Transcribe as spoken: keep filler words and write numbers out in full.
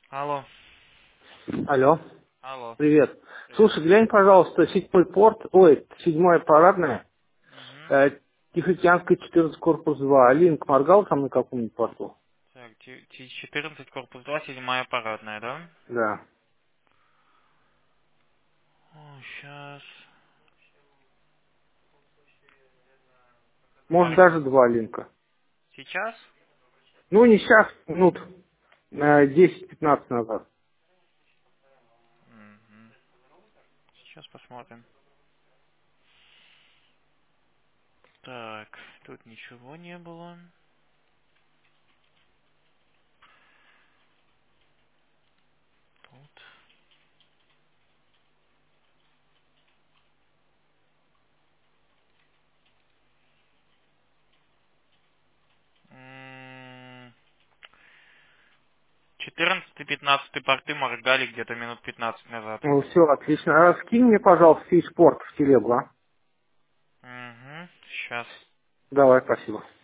Алло. Алло, Алло. привет. Привет. Слушай, глянь, пожалуйста, седьмой порт, ой, седьмая парадная, Угу. э, Тихоокеанская четырнадцать, корпус два. Линк моргал там на каком-нибудь порту? Так, Т четырнадцать, корпус два, седьмая парадная, да? Да. О, сейчас. Может, даже два линка. Сейчас? Ну, не сейчас, минут э, десять-пятнадцать назад. Угу. Сейчас посмотрим. Так, тут ничего не было. Тут. М, четырнадцатый, пятнадцатый порты моргали где-то минут пятнадцать назад. Ну, все, отлично. А скинь мне, пожалуйста, фейспорт в телегу, а? Угу. Сейчас. Давай, спасибо.